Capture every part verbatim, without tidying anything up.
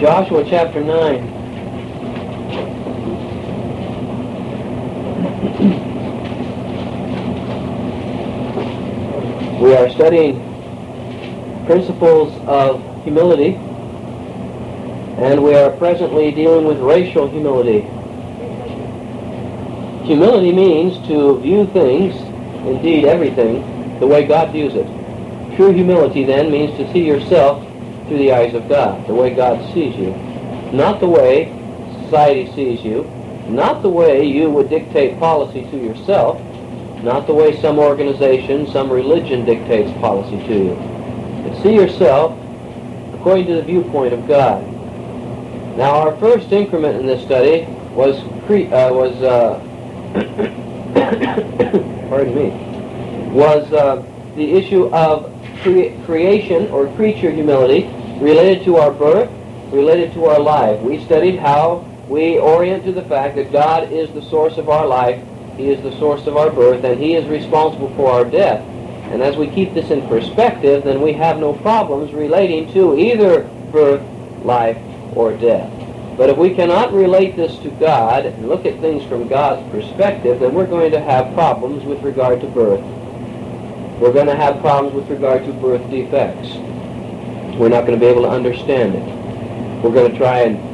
Joshua chapter nine. We are studying principles of humility, and we are presently dealing with racial humility. Humility means to view things, indeed everything, the way God views it. True humility then means to see yourself through the eyes of God, the way God sees you. Not the way society sees you, not the way you would dictate policy to yourself, not the way some organization, some religion dictates policy to you. But see yourself according to the viewpoint of God. Now, our first increment in this study was cre- uh, was uh, pardon me was uh, the issue of cre- creation or creature humility related to our birth, related to our life. We studied how we orient to the fact that God is the source of our life, He is the source of our birth, and He is responsible for our death. And as we keep this in perspective, then we have no problems relating to either birth, life, or death. But if we cannot relate this to God and look at things from God's perspective, then we're going to have problems with regard to birth. We're going to have problems with regard to birth defects. We're not going to be able to understand it. We're going to try and,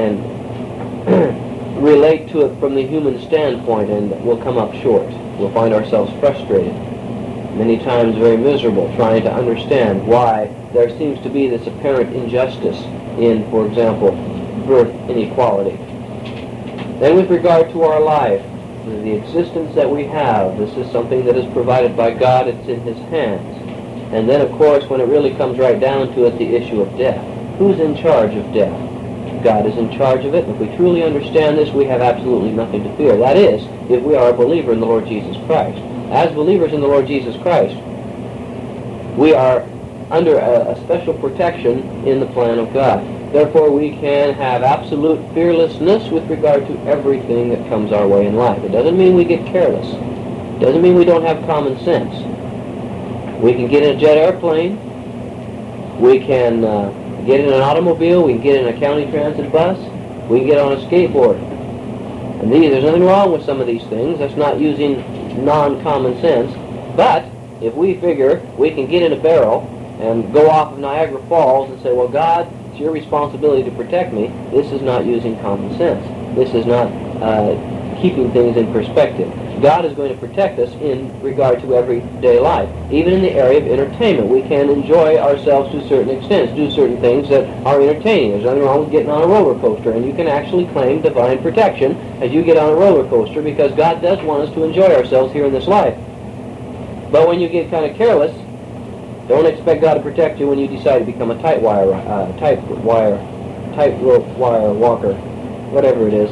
and relate to it from the human standpoint, and we'll come up short. We'll find ourselves frustrated, many times very miserable, trying to understand why there seems to be this apparent injustice in, for example, birth inequality. Then with regard to our life, the existence that we have, this is something that is provided by God, it's in His hands. And then, of course, when it really comes right down to it, the issue of death. Who's in charge of death? God is in charge of it. If we truly understand this, we have absolutely nothing to fear. That is, if we are a believer in the Lord Jesus Christ. As believers in the Lord Jesus Christ, we are under a, a special protection in the plan of God. Therefore, we can have absolute fearlessness with regard to everything that comes our way in life. It doesn't mean we get careless. It doesn't mean we don't have common sense. We can get in a jet airplane. We can uh, get in an automobile. We can get in a county transit bus. We can get on a skateboard. And these, there's nothing wrong with some of these things. That's not using non-common sense. But if we figure we can get in a barrel and go off of Niagara Falls and say, well, God, it's your responsibility to protect me, this is not using common sense. This is not uh, keeping things in perspective. God is going to protect us in regard to everyday life. Even in the area of entertainment, we can enjoy ourselves to certain extents, do certain things that are entertaining. There's nothing wrong with getting on a roller coaster, and you can actually claim divine protection as you get on a roller coaster, because God does want us to enjoy ourselves here in this life. But when you get kind of careless, don't expect God to protect you when you decide to become a tight wire, uh, tight wire, tight rope wire walker, whatever it is.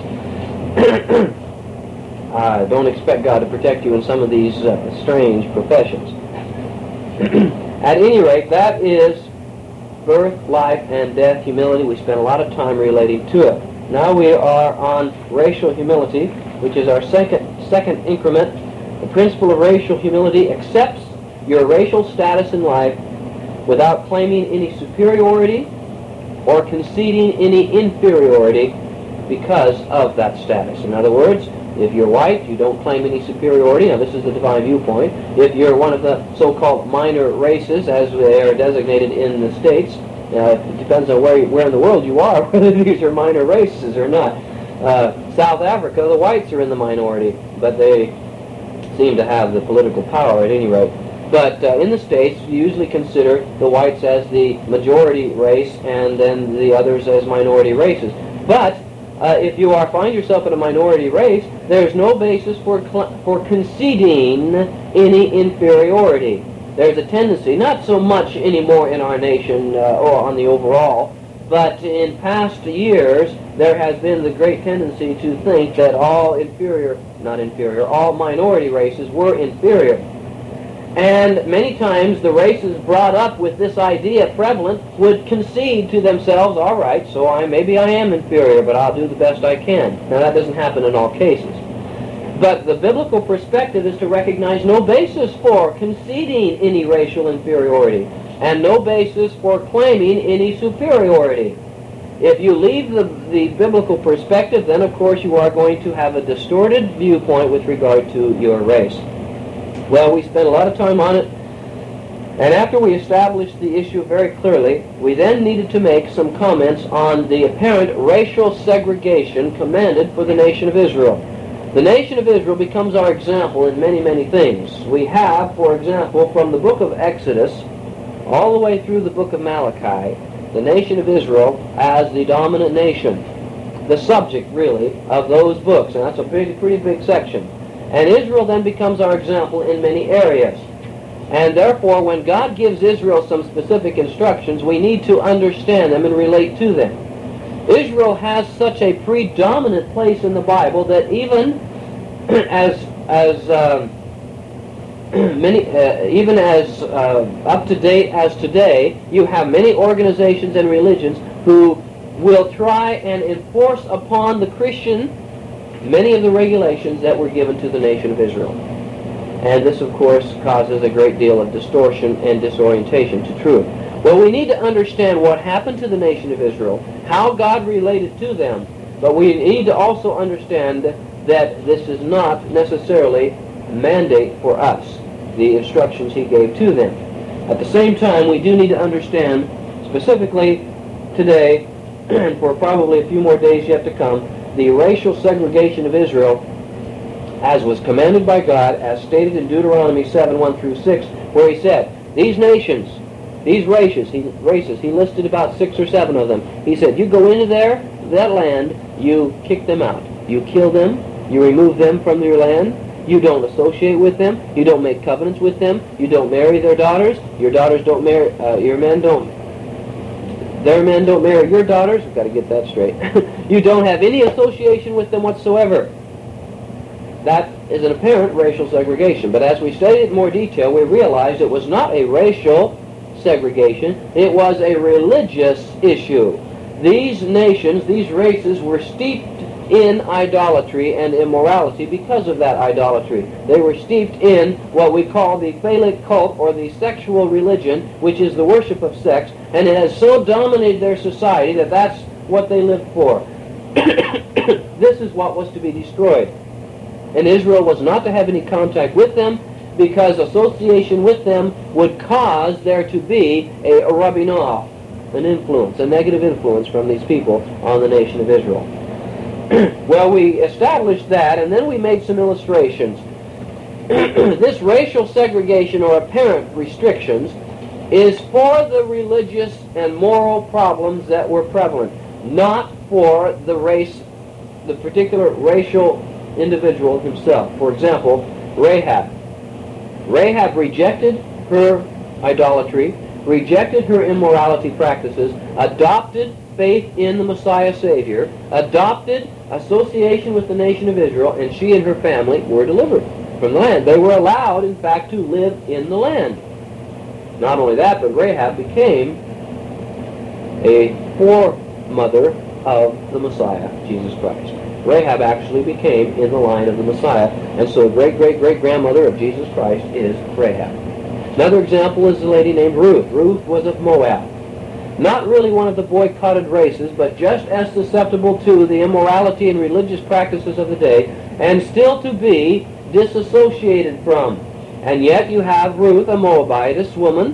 uh, don't expect God to protect you in some of these uh, strange professions. At any rate, that is birth, life, and death humility. We spent a lot of time relating to it. Now we are on racial humility, which is our second second increment. The principle of racial humility accepts your racial status in life without claiming any superiority or conceding any inferiority because of that status. In other words, if you're white, you don't claim any superiority. Now, this is the divine viewpoint. If you're one of the so-called minor races, as they are designated in the States, uh, it depends on where, where in the world you are, whether these are minor races or not. Uh, South Africa, the whites are in the minority, but they seem to have the political power at any rate. But uh, in the States, you usually consider the whites as the majority race and then the others as minority races. But uh, if you are find yourself in a minority race, there's no basis for for conceding any inferiority. There's a tendency, not so much anymore in our nation uh, or on the overall, but in past years, there has been the great tendency to think that all inferior, not inferior, all minority races were inferior. And many times the races brought up with this idea prevalent would concede to themselves, all right, so I maybe I am inferior, but I'll do the best I can. Now that doesn't happen in all cases. But the biblical perspective is to recognize no basis for conceding any racial inferiority and no basis for claiming any superiority. If you leave the, the biblical perspective, then of course you are going to have a distorted viewpoint with regard to your race. Well, we spent a lot of time on it, and after we established the issue very clearly, we then needed to make some comments on the apparent racial segregation commanded for the nation of Israel. The nation of Israel becomes our example in many, many things. We have, for example, from the book of Exodus all the way through the book of Malachi, the nation of Israel as the dominant nation, the subject, really, of those books, and that's a pretty, pretty big section. And Israel then becomes our example in many areas. And therefore, when God gives Israel some specific instructions, we need to understand them and relate to them. Israel has such a predominant place in the Bible that even as as uh, many, uh, even as uh, up to date as today, you have many organizations and religions who will try and enforce upon the Christian many of the regulations that were given to the nation of Israel. And this, of course, causes a great deal of distortion and disorientation to truth. Well, we need to understand what happened to the nation of Israel, how God related to them, but we need to also understand that this is not necessarily a mandate for us, the instructions he gave to them. At the same time, we do need to understand, specifically today, and for probably a few more days yet to come, the racial segregation of Israel as was commanded by God, as stated in Deuteronomy seven, one through six, where he said, these nations, these races, he, races, he listed about six or seven of them. He said, you go into there, that land, you kick them out. You kill them, you remove them from your land, you don't associate with them, you don't make covenants with them, you don't marry their daughters, your daughters don't marry, uh, your men don't, their men don't marry your daughters. We've got to get that straight. You don't have any association with them whatsoever. That is an apparent racial segregation. But as we studied it in more detail, we realized it was not a racial segregation. It was a religious issue. These nations, these races, were steeped in idolatry and immorality because of that idolatry. They were steeped in what we call the Phallic cult, or the sexual religion, which is the worship of sex, and it has so dominated their society that that's what they lived for. This is what was to be destroyed. And Israel was not to have any contact with them, because association with them would cause there to be a, a rubbing off, an influence, a negative influence from these people on the nation of Israel. Well, we established that, and then we made some illustrations. This racial segregation or apparent restrictions is for the religious and moral problems that were prevalent, not for the race, the particular racial individual himself. For example, Rahab. Rahab rejected her idolatry, rejected her immorality practices, adopted faith in the Messiah Savior, adopted association with the nation of Israel, and she and her family were delivered from the land. They were allowed, in fact, to live in the land. Not only that, but Rahab became a foremother of the Messiah, Jesus Christ. Rahab actually became in the line of the Messiah, and so the great-great-great-grandmother of Jesus Christ is Rahab. Another example is a lady named Ruth. Ruth was of Moab. Not really one of the boycotted races, but just as susceptible to the immorality and religious practices of the day, and still to be disassociated from. And yet you have Ruth, a Moabitess woman,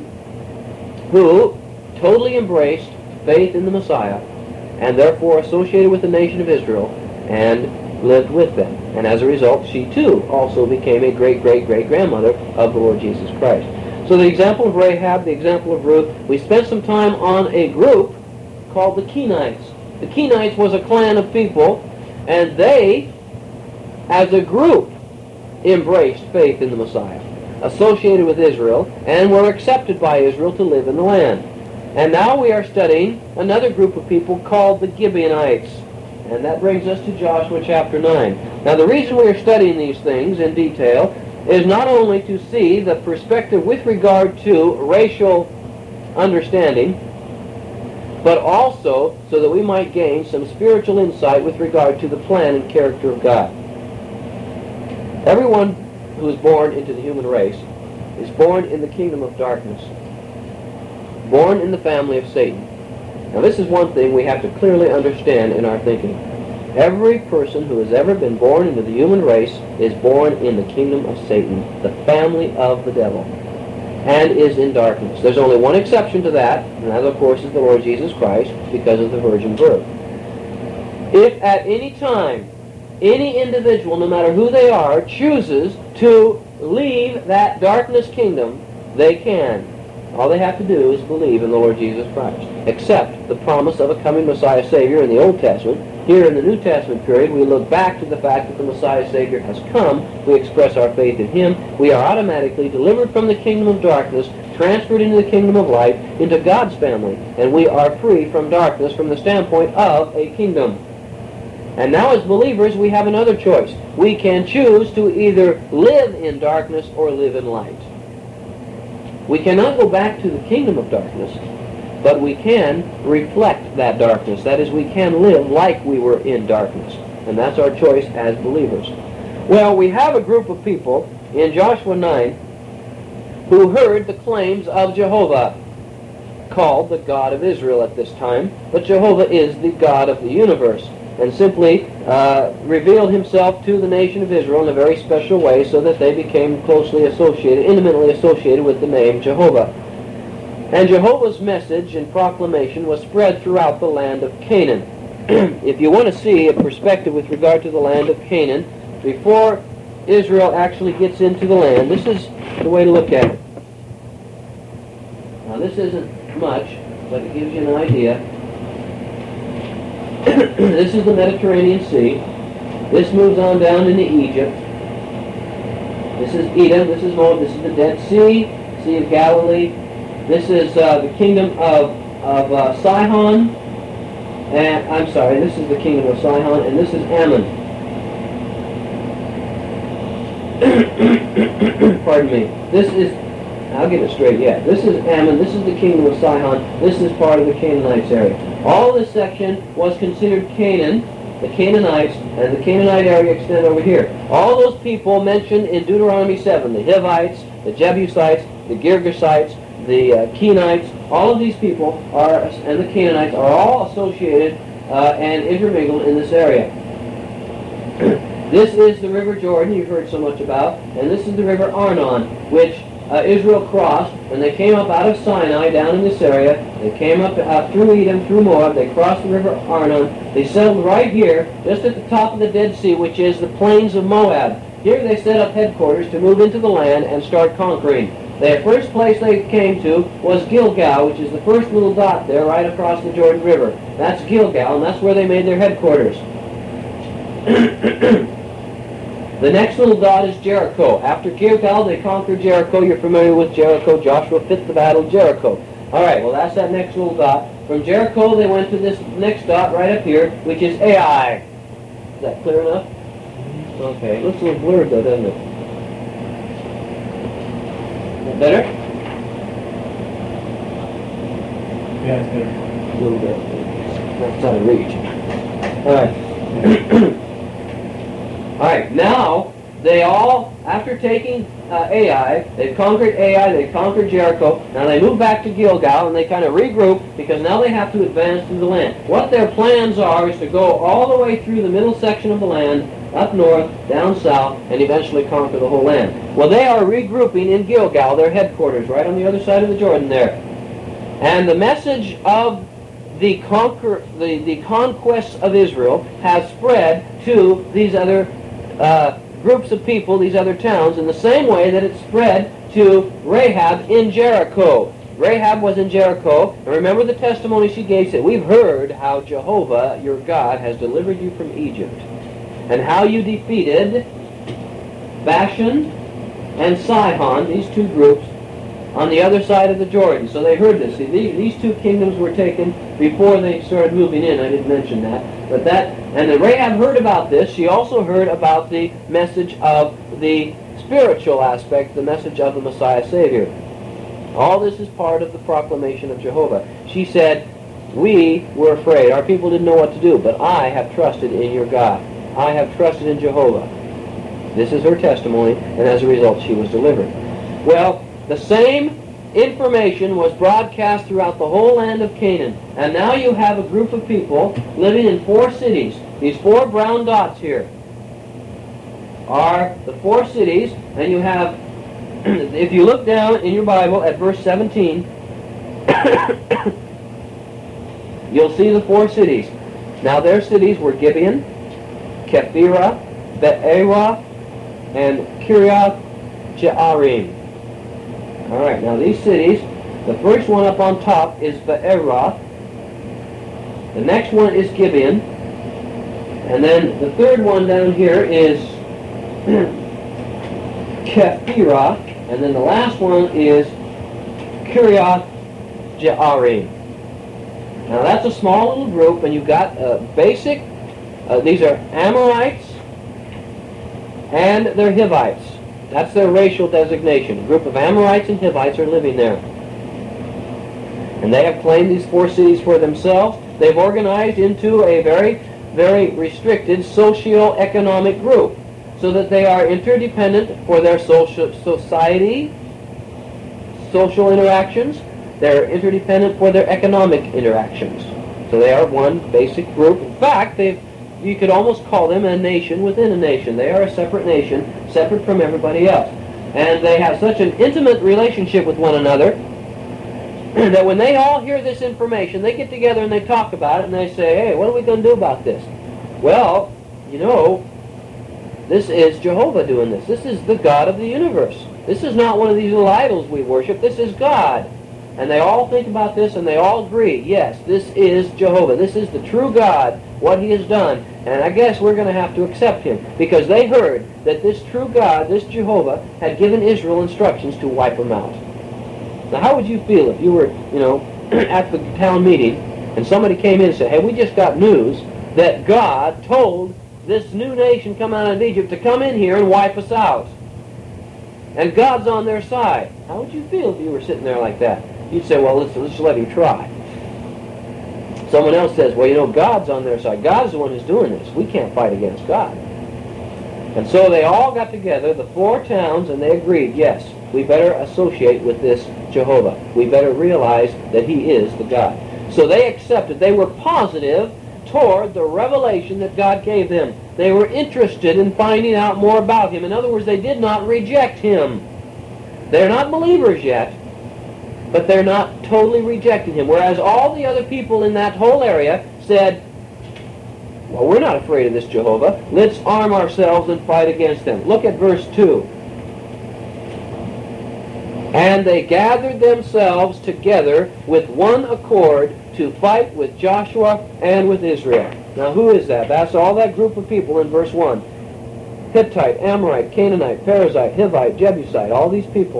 who totally embraced faith in the Messiah, and therefore associated with the nation of Israel, and lived with them. And as a result, she too also became a great-great-great-grandmother of the Lord Jesus Christ. So the example of Rahab, the example of Ruth, we spent some time on a group called the Kenites. The Kenites was a clan of people, and they, as a group, embraced faith in the Messiah, associated with Israel, and were accepted by Israel to live in the land. And now we are studying another group of people called the Gibeonites. And that brings us to Joshua chapter nine. Now the reason we are studying these things in detail is not only to see the perspective with regard to racial understanding, but also so that we might gain some spiritual insight with regard to the plan and character of God. Everyone who is born into the human race is born in the kingdom of darkness, born in the family of Satan. Now this is one thing we have to clearly understand in our thinking. Every person who has ever been born into the human race is born in the kingdom of Satan, the family of the devil, and is in darkness. There's only one exception to that, and that of course is the Lord Jesus Christ, because of the virgin birth. If at any time any individual, no matter who they are, chooses to leave that darkness kingdom, they can. All they have to do is believe in the Lord Jesus Christ. Accept the promise of a coming Messiah Savior in the Old Testament. Here in the New Testament period, we look back to the fact that the Messiah Savior has come. We express our faith in Him. We are automatically delivered from the kingdom of darkness, transferred into the kingdom of light, into God's family. And we are free from darkness from the standpoint of a kingdom. And now as believers, we have another choice. We can choose to either live in darkness or live in light. We cannot go back to the kingdom of darkness, but we can reflect that darkness. That is, we can live like we were in darkness. And that's our choice as believers. Well, we have a group of people in Joshua nine who heard the claims of Jehovah, called the God of Israel at this time. But Jehovah is the God of the universe, and simply uh, revealed himself to the nation of Israel in a very special way so that they became closely associated, intimately associated with the name Jehovah. And Jehovah's message and proclamation was spread throughout the land of Canaan. If you want to see a perspective with regard to the land of Canaan, before Israel actually gets into the land, this is the way to look at it. Now this isn't much, but it gives you an idea. This is the Mediterranean Sea. This moves on down into Egypt. This is Edom. This is Moab. This is the Dead Sea, Sea of Galilee. This is uh, the kingdom of, of uh, Sihon. And, I'm sorry, this is the kingdom of Sihon, and this is Ammon. Pardon me. This is, I'll get it straight, yeah. This is Ammon. This is the kingdom of Sihon. This is part of the Canaanites area. All this section was considered Canaan, the Canaanites, and the Canaanite area extend over here. All those people mentioned in Deuteronomy seven, the Hivites, the Jebusites, the Girgashites, the uh, Kenites, all of these people are, and the Canaanites are all associated uh, and intermingled in this area. This is the River Jordan you've heard so much about, and this is the River Arnon, which uh, Israel crossed when they came up out of Sinai down in this area. They came up uh, through Edom, through Moab. They crossed the River Arnon. They settled right here, just at the top of the Dead Sea, which is the plains of Moab. Here they set up headquarters to move into the land and start conquering. The first place they came to was Gilgal, which is the first little dot there right across the Jordan River. That's Gilgal, and that's where they made their headquarters. The next little dot is Jericho. After Gilgal, they conquered Jericho. You're familiar with Jericho. Joshua fit the battle of Jericho. All right, well, that's that next little dot. From Jericho, they went to this next dot right up here, which is Ai. Is that clear enough? Okay, it looks a little blurred, though, doesn't it? Is that better? Yeah, it's better. A little bit. That's out of reach. All right. All right, now they all, after taking uh, Ai, they've conquered Ai, they've conquered Jericho. Now they move back to Gilgal and they kind of regroup because now they have to advance through the land. What their plans are is to go all the way through the middle section of the land, up north, down south, and eventually conquer the whole land. Well, they are regrouping in Gilgal, their headquarters, right on the other side of the Jordan there. And the message of the conquer, the, the conquests of Israel has spread to these other uh, groups of people, these other towns, in the same way that it spread to Rahab in Jericho. Rahab was in Jericho, and remember the testimony she gave, said, "We've heard how Jehovah, your God, has delivered you from Egypt, and how you defeated Bashan and Sihon," these two groups, on the other side of the Jordan. So they heard this. See, these two kingdoms were taken before they started moving in. I didn't mention that. But that, and then Rahab heard about this. She also heard about the message of the spiritual aspect, the message of the Messiah Savior. All this is part of the proclamation of Jehovah. She said, "We were afraid. Our people didn't know what to do, but I have trusted in your God. I have trusted in Jehovah." This is her testimony, and as a result, she was delivered. Well, the same information was broadcast throughout the whole land of Canaan. And now you have a group of people living in four cities. These four brown dots here are the four cities, and you have, if you look down in your Bible at verse seventeen, you'll see the four cities. Now their cities were Gibeon, Kephirah, Be'erah, and Kiriath Jearim. All right, now these cities, the first one up on top is Be'erah, the next one is Gibeon, and then the third one down here is Kephirah, and then the last one is Kiriath Jearim. Now that's a small little group, and you've got uh, basic, uh, these are Amorites, and they're Hivites. That's their racial designation. A group of Amorites and Hivites are living there. And they have claimed these four cities for themselves. They've organized into a very, very restricted socio-economic group, so that they are interdependent for their social society, social interactions. They're interdependent for their economic interactions. So they are one basic group. In fact, they've, you could almost call them a nation within a nation. They are a separate nation, separate from everybody else. And they have such an intimate relationship with one another that when they all hear this information, they get together and they talk about it, and they say, hey, what are we going to do about this? Well, you know, this is Jehovah doing this. This is the God of the universe. This is not one of these little idols we worship. This is God. And they all think about this, and they all agree, yes, this is Jehovah. This is the true God, what he has done. And I guess we're going to have to accept him, because they heard that this true God, this Jehovah, had given Israel instructions to wipe them out. Now, how would you feel if you were, you know, at the town meeting, and somebody came in and said, hey, we just got news that God told this new nation come out of Egypt to come in here and wipe us out. And God's on their side. How would you feel if you were sitting there like that? You'd say, well, let's, let's let him try. Someone else says, well, you know, God's on their side. God's the one who's doing this. We can't fight against God. And so they all got together, the four towns, and they agreed, yes, we better associate with this Jehovah. We better realize that he is the God. So they accepted. They were positive toward the revelation that God gave them. They were interested in finding out more about him. In other words, they did not reject him. They're not believers yet, but they're not totally rejecting him. Whereas all the other people in that whole area said, well, we're not afraid of this Jehovah. Let's arm ourselves and fight against them. Look at verse two. And they gathered themselves together with one accord to fight with Joshua and with Israel. Now, who is that? That's all that group of people in verse one. Hittite, Amorite, Canaanite, Perizzite, Hivite, Jebusite, all these people.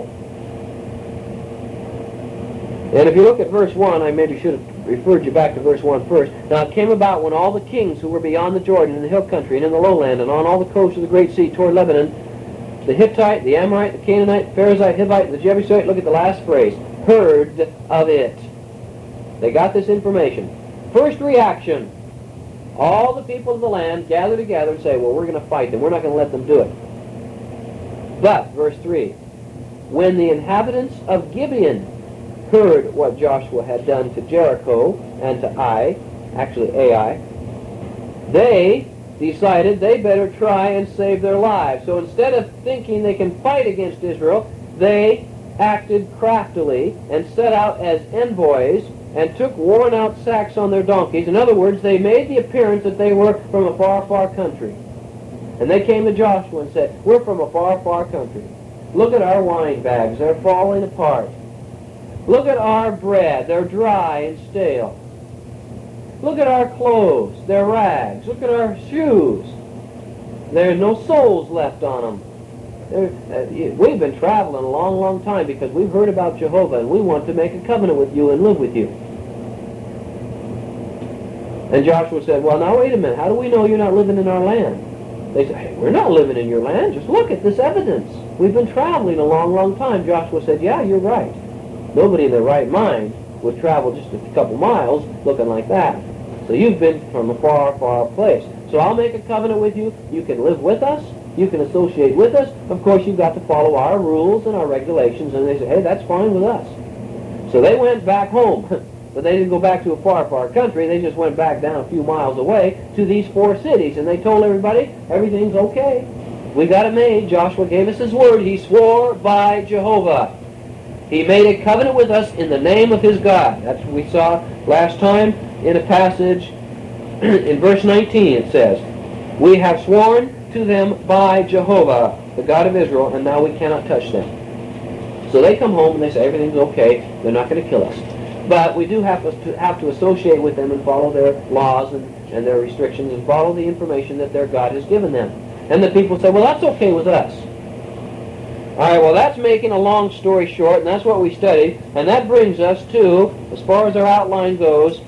And if you look at verse one, I maybe should have referred you back to verse one first. Now, it came about when all the kings who were beyond the Jordan in the hill country and in the lowland and on all the coasts of the great sea toward Lebanon, the Hittite, the Amorite, the Canaanite, the Perizzite, Hivite, and the Jebusite, look at the last phrase, heard of it. They got this information. First reaction, all the people of the land gather together and say, well, we're going to fight them. We're not going to let them do it. But, verse three, when the inhabitants of Gibeon heard what Joshua had done to Jericho and to Ai, actually Ai, they decided they better try and save their lives. So instead of thinking they can fight against Israel, they acted craftily and set out as envoys and took worn-out sacks on their donkeys. In other words, they made the appearance that they were from a far, far country. And they came to Joshua and said, we're from a far, far country. Look at our wine bags. They're falling apart. Look at our bread. They're dry and stale. Look at our clothes. They're rags. Look at our shoes. There's no soles left on them. Uh, we've been traveling a long, long time because we've heard about Jehovah, and we want to make a covenant with you and live with you. And Joshua said, well, now wait a minute. How do we know you're not living in our land? They said, hey, we're not living in your land. Just look at this evidence. We've been traveling a long, long time. Joshua said, yeah, you're right. Nobody in their right mind would travel just a couple miles looking like that. So you've been from a far, far place. So I'll make a covenant with you. You can live with us. You can associate with us. Of course, you've got to follow our rules and our regulations. And they say, hey, that's fine with us. So they went back home. But they didn't go back to a far, far country. They just went back down a few miles away to these four cities. And they told everybody, everything's okay. We got it made. Joshua gave us his word. He swore by Jehovah. He made a covenant with us in the name of his God. That's what we saw last time in a passage in verse nineteen. It says, we have sworn to them by Jehovah, the God of Israel, and now we cannot touch them. So they come home and they say everything's okay. They're not going to kill us. But we do have to have to associate with them and follow their laws and, and their restrictions and follow the information that their God has given them. And the people say, well, that's okay with us. All right, well, that's making a long story short, and that's what we studied. And that brings us to, as far as our outline goes,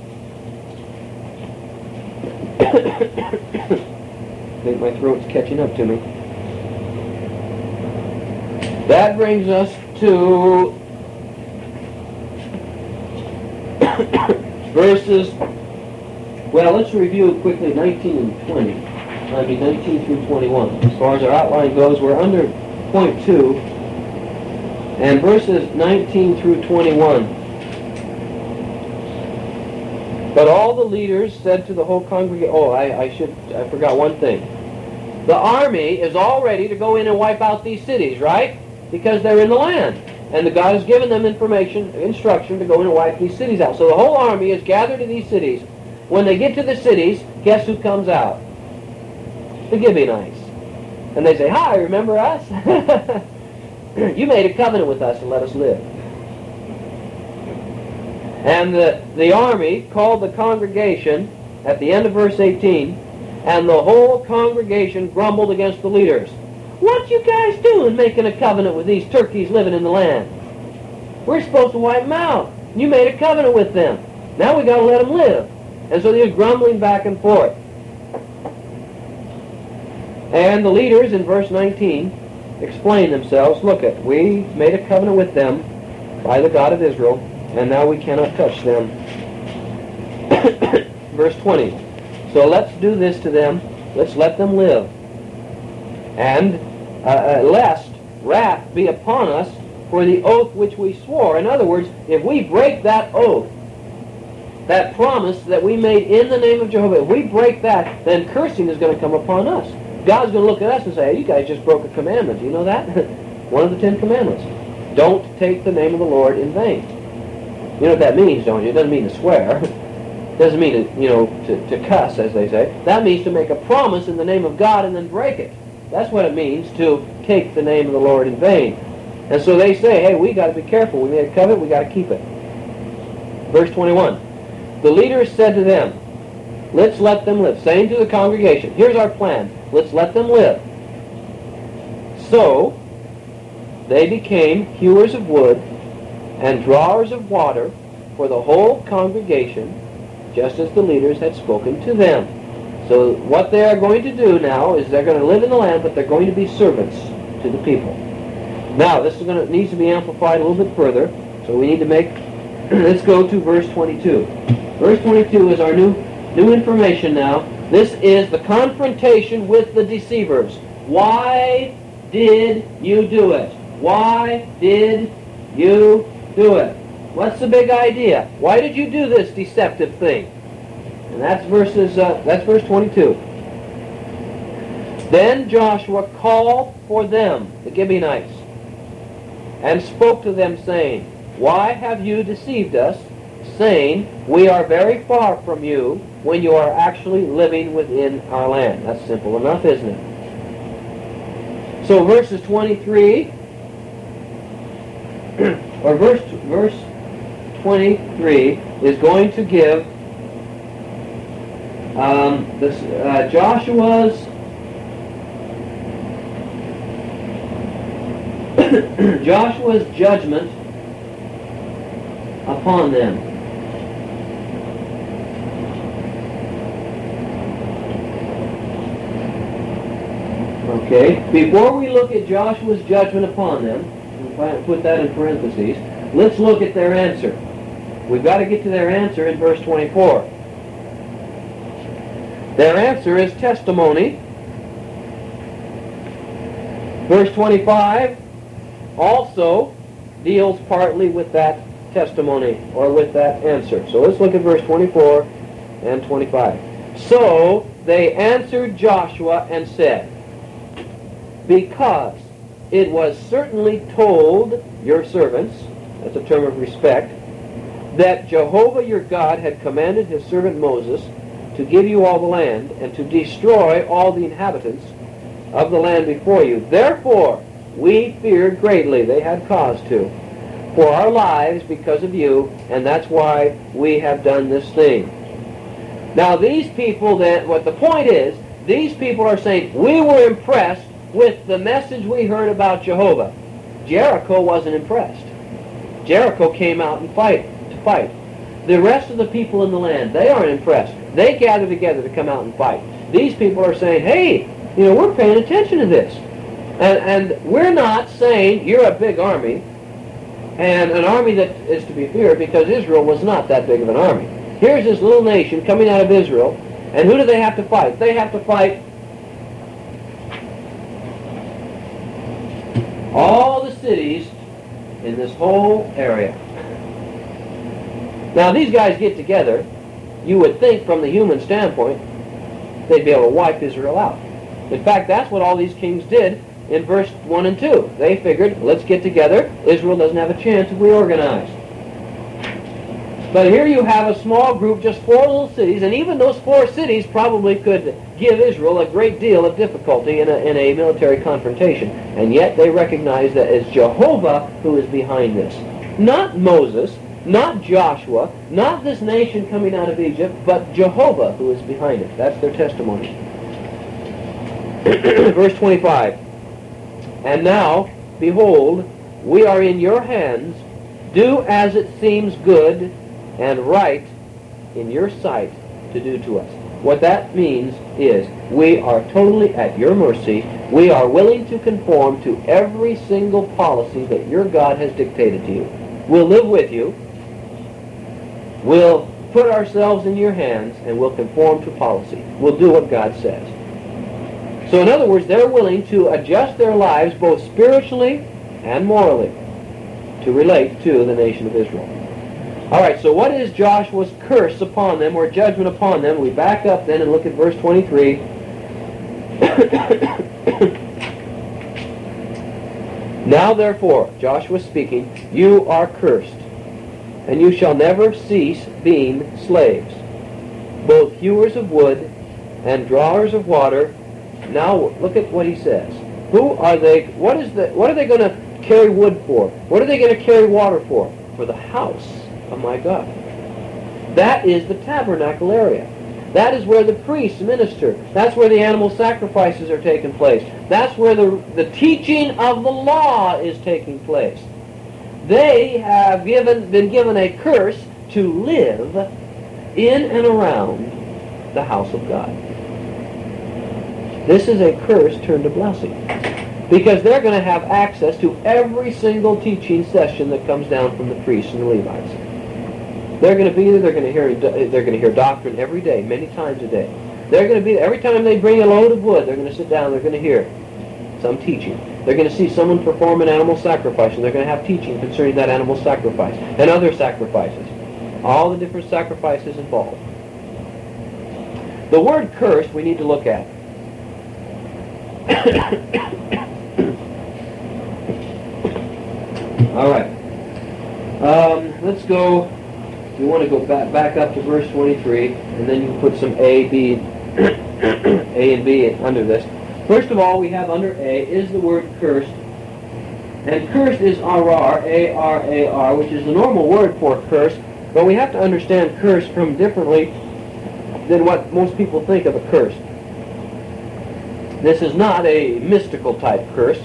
I think my throat's catching up to me. That brings us to verses, well, let's review quickly nineteen and twenty. I mean nineteen through twenty-one. As far as our outline goes, we're under point two, and verses nineteen through twenty-one. But all the leaders said to the whole congregation, oh, I, I should, I forgot one thing. The army is all ready to go in and wipe out these cities, right? Because they're in the land. And the God has given them information, instruction to go in and wipe these cities out. So the whole army is gathered in these cities. When they get to the cities, guess who comes out? The Gibeonites. And they say, hi, remember us? You made a covenant with us and let us live. And the, the army called the congregation at the end of verse eighteen, and the whole congregation grumbled against the leaders. What you guys doing making a covenant with these turkeys living in the land? We're supposed to wipe them out. You made a covenant with them. Now we got to let them live. And so they're grumbling back and forth. And the leaders in verse nineteen explain themselves. Look at, we made a covenant with them by the God of Israel, and now we cannot touch them. Verse twenty. So let's do this to them. Let's let them live. And uh, uh, lest wrath be upon us for the oath which we swore. In other words, if we break that oath, that promise that we made in the name of Jehovah, if we break that, then cursing is going to come upon us. God's going to look at us and say, hey, you guys just broke a commandment. Do you know that? One of the Ten Commandments. Don't take the name of the Lord in vain. You know what that means, don't you? It doesn't mean to swear. It doesn't mean to, you know, to, to cuss, as they say. That means to make a promise in the name of God and then break it. That's what it means to take the name of the Lord in vain. And so they say, hey, we got to be careful. We made a covenant, we got to keep it. Verse twenty-one. The leaders said to them, let's let them live. Saying to the congregation, here's our plan. Let's let them live. So they became hewers of wood and drawers of water for the whole congregation, just as the leaders had spoken to them. So what they are going to do now is they're going to live in the land, but they're going to be servants to the people. Now, this is going to needs to be amplified a little bit further, so we need to make, let's go to verse twenty-two. Verse twenty-two is our new, new information now. This is the confrontation with the deceivers. Why did you do it? Why did you do it? What's the big idea? Why did you do this deceptive thing? And that's verses. Uh, that's verse twenty-two. Then Joshua called for them, the Gibeonites, and spoke to them, saying, why have you deceived us, saying, we are very far from you, when you are actually living within our land? That's simple enough, isn't it? So verses twenty-three, or verse verse twenty-three is going to give um, this, uh, Joshua's Joshua's judgment upon them. Okay, before we look at Joshua's judgment upon them, if I put that in parentheses, let's look at their answer. We've got to get to their answer in verse twenty-four. Their answer is testimony. Verse twenty-five also deals partly with that testimony or with that answer. So let's look at verse twenty-four and twenty-five. So they answered Joshua and said, because it was certainly told your servants, that's a term of respect, that Jehovah your God had commanded his servant Moses to give you all the land and to destroy all the inhabitants of the land before you. Therefore, we feared greatly, they had cause to, for our lives because of you, and that's why we have done this thing. Now these people then, what the point is, these people are saying, we were impressed with the message we heard about Jehovah. Jericho wasn't impressed. Jericho came out and fight to fight. The rest of the people in the land, they aren't impressed. They gather together to come out and fight. These people are saying, hey, you know, we're paying attention to this. And, and we're not saying you're a big army, and an army that is to be feared, because Israel was not that big of an army. Here's this little nation coming out of Israel, and who do they have to fight? They have to fight all the cities in this whole area. Now these guys get together, you would think from the human standpoint, they'd be able to wipe Israel out. In fact, that's what all these kings did in verse one and two. They figured, let's get together. Israel doesn't have a chance if we organize. But here you have a small group, just four little cities, and even those four cities probably could give Israel a great deal of difficulty in a, in a military confrontation. And yet they recognize that it's Jehovah who is behind this. Not Moses, not Joshua, not this nation coming out of Egypt, but Jehovah who is behind it. That's their testimony. Verse twenty-five. And now, behold, we are in your hands. Do as it seems good and right in your sight to do to us. What that means is we are totally at your mercy. We are willing to conform to every single policy that your God has dictated to you. We'll live with you. We'll put ourselves in your hands, and we'll conform to policy. We'll do what God says. So in other words, they're willing to adjust their lives both spiritually and morally to relate to the nation of Israel. All right, so what is Joshua's curse upon them, or judgment upon them? We back up then and look at verse twenty-three. Now therefore, Joshua speaking, you are cursed, and you shall never cease being slaves, both hewers of wood and drawers of water. Now look at what he says. Who are they? What is the? What are they going to carry wood for? What are they going to carry water for? For the house of my God. That is the tabernacle area. That is where the priests minister. That's where the animal sacrifices are taking place. That's where the, the teaching of the law is taking place. They have given, been given a curse to live in and around the house of God. This is a curse turned to blessing, because they're going to have access to every single teaching session that comes down from the priests and the Levites. They're going to be there. They're going to hear. They're going to hear doctrine every day, many times a day. They're going to be there every time they bring a load of wood. They're going to sit down. They're going to hear some teaching. They're going to see someone perform an animal sacrifice, and they're going to have teaching concerning that animal sacrifice and other sacrifices. All the different sacrifices involved. The word "cursed" we need to look at. All right. Um, let's go. We want to go back back up to verse twenty-three, and then you can put some A, B, A and B under this. First of all, we have under A is the word cursed, and cursed is arar, A R A R, which is the normal word for curse. But we have to understand curse from differently than what most people think of a curse. This is not a mystical type curse.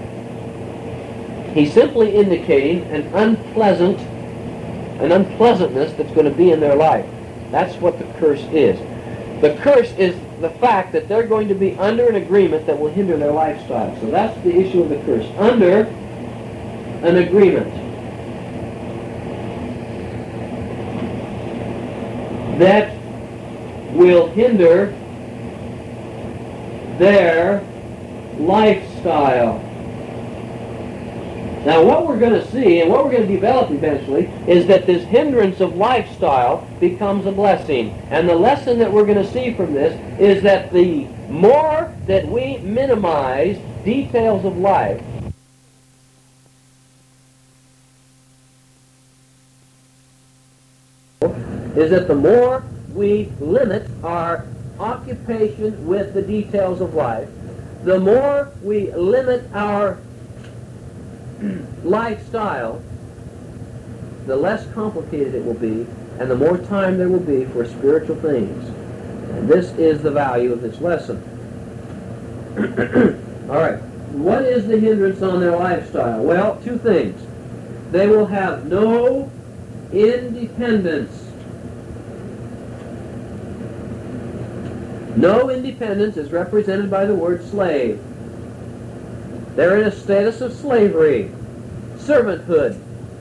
He's simply indicating an unpleasant, an unpleasantness that's going to be in their life. That's what the curse is. The curse is the fact that they're going to be under an agreement that will hinder their lifestyle. So that's the issue of the curse. Under an agreement that will hinder their lifestyle. Now what we're going to see and what we're going to develop eventually is that this hindrance of lifestyle becomes a blessing. And the lesson that we're going to see from this is that the more that we minimize details of life, is that the more we limit our occupation with the details of life, the more we limit our lifestyle, the less complicated it will be, and the more time there will be for spiritual things. And this is the value of this lesson. All right. What is the hindrance on their lifestyle? Well, two things. They will have no independence. No independence is represented by the word slave. They're in a status of slavery, servanthood.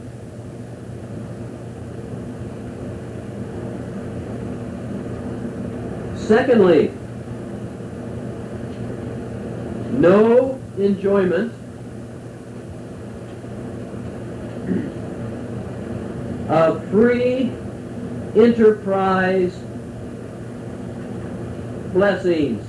Secondly, no enjoyment of free enterprise blessings.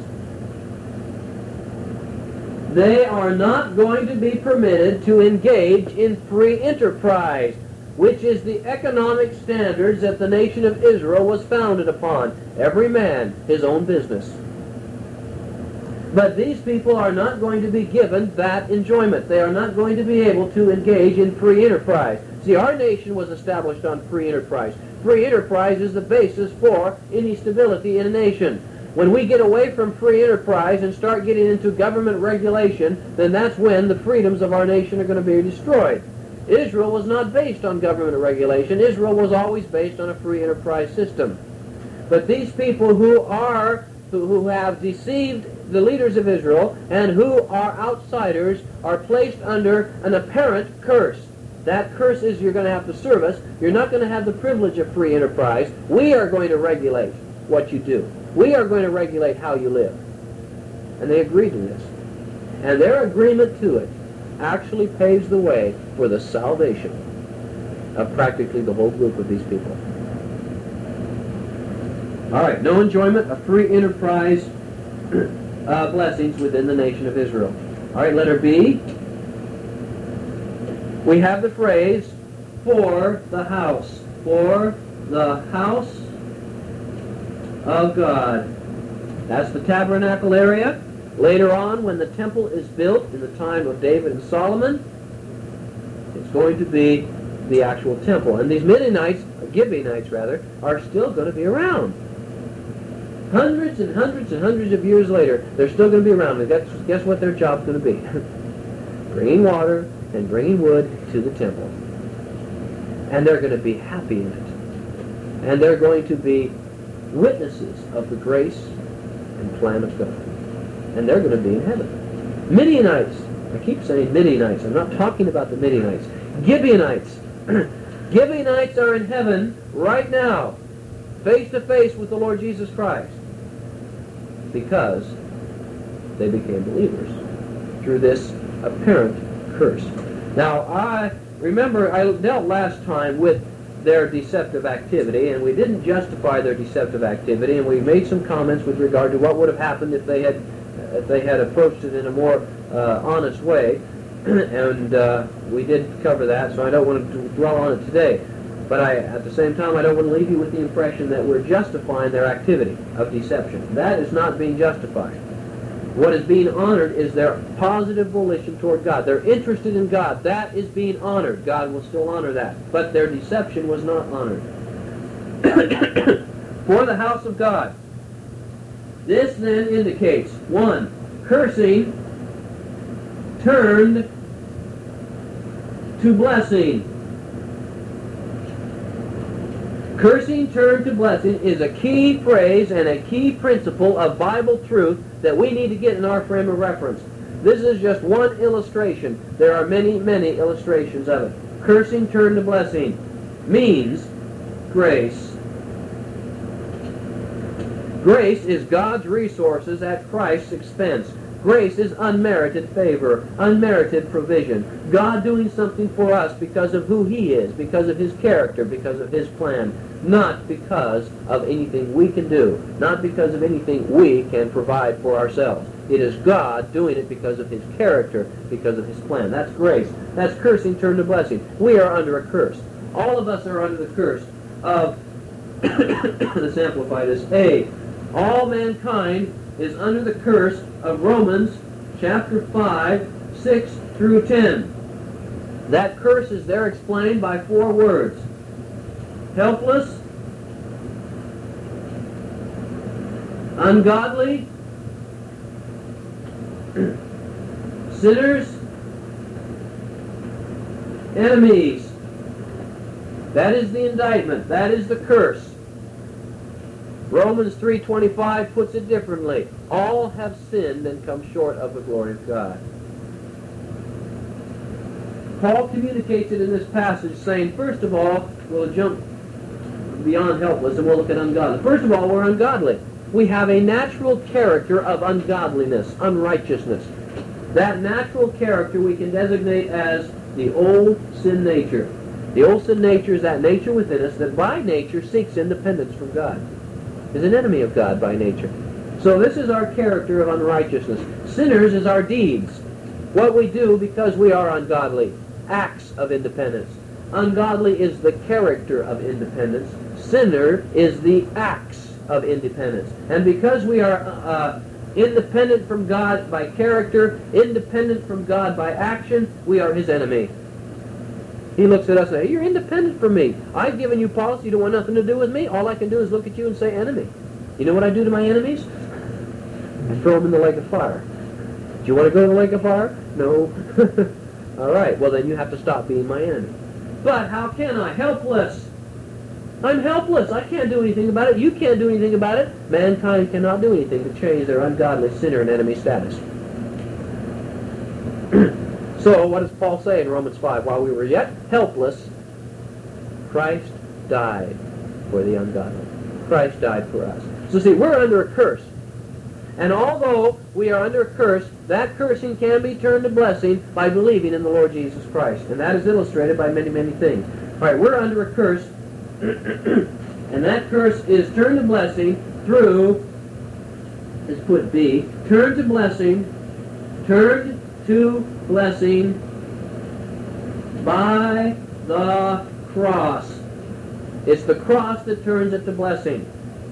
They are not going to be permitted to engage in free enterprise, which is the economic standards that the nation of Israel was founded upon. Every man his own business. But these people are not going to be given that enjoyment. They are not going to be able to engage in free enterprise. See, our nation was established on free enterprise. Free enterprise is the basis for any stability in a nation. When we get away from free enterprise and start getting into government regulation, then that's when the freedoms of our nation are going to be destroyed. Israel was not based on government regulation. Israel was always based on a free enterprise system. But these people who are, who, who have deceived the leaders of Israel and who are outsiders are placed under an apparent curse. That curse is you're going to have to serve us. You're not going to have the privilege of free enterprise. We are going to regulate what you do. We are going to regulate how you live. And they agreed to this. And their agreement to it actually paves the way for the salvation of practically the whole group of these people. All right, no enjoyment of free enterprise uh, blessings within the nation of Israel. All right, letter B. We have the phrase, for the house. For the house of God. That's the tabernacle area. Later on, when the temple is built in the time of David and Solomon, it's going to be the actual temple. And these Midianites, Gibeonites rather, are still going to be around. Hundreds and hundreds and hundreds of years later, they're still going to be around. And guess, guess what their job's going to be? Bringing water and bringing wood to the temple. And they're going to be happy in it. And they're going to be witnesses of the grace and plan of God. And they're going to be in heaven. Midianites. I keep saying Midianites. I'm not talking about the Midianites. Gibeonites. Gibeonites are in heaven right now, face to face with the Lord Jesus Christ, because they became believers through this apparent curse. Now, I remember I dealt last time with their deceptive activity, and we didn't justify their deceptive activity, and we made some comments with regard to what would have happened if they had if they had approached it in a more uh, honest way, and uh, we did cover that, so I don't want to dwell on it today. But I, at the same time, I don't want to leave you with the impression that we're justifying their activity of deception. That is not being justified. What is being honored is their positive volition toward God. They're interested in God. That is being honored. God will still honor that. But their deception was not honored. For the house of God. This then indicates, one, cursing turned to blessing. Cursing turned to blessing is a key phrase and a key principle of Bible truth that we need to get in our frame of reference. This is just one illustration. There are many, many illustrations of it. Cursing turned to blessing means grace. Grace is God's resources at Christ's expense. Grace is unmerited favor, unmerited provision. God doing something for us because of who He is, because of His character, because of His plan, not because of anything we can do, not because of anything we can provide for ourselves. It is God doing it because of His character, because of His plan. That's grace. That's cursing turned to blessing. We are under a curse. All of us are under the curse of, let's amplify this, A, all mankind is under the curse of Romans chapter five, six through ten. That curse is there explained by four words. Helpless, ungodly, sinners, enemies. That is the indictment. That is the curse. Romans three twenty-five puts it differently. All have sinned and come short of the glory of God. Paul communicates it in this passage saying, first of all, we'll jump beyond helpless and we'll look at ungodly. First of all, we're ungodly. We have a natural character of ungodliness, unrighteousness. That natural character we can designate as the old sin nature. The old sin nature is that nature within us that by nature seeks independence from God, is an enemy of God by nature. So this is our character of unrighteousness. Sinners is our deeds. What we do because we are ungodly. Acts of independence. Ungodly is the character of independence. Sinner is the acts of independence. And because we are uh, independent from God by character, independent from God by action, we are His enemy. He looks at us and says, you're independent from me. I've given you policy. You don't want nothing to do with me. All I can do is look at you and say enemy. You know what I do to my enemies? I throw them in the lake of fire. Do you want to go to the lake of fire? No. All right. Well, then you have to stop being my enemy. But how can I? Helpless. I'm helpless. I can't do anything about it. You can't do anything about it. Mankind cannot do anything to change their ungodly sinner and enemy status. So, what does Paul say in Romans five? While we were yet helpless, Christ died for the ungodly. Christ died for us. So see, we're under a curse. And although we are under a curse, that cursing can be turned to blessing by believing in the Lord Jesus Christ. And that is illustrated by many, many things. All right, we're under a curse, and that curse is turned to blessing through, let's put B, turned to blessing, turned to blessing by the cross. It's the cross that turns it to blessing.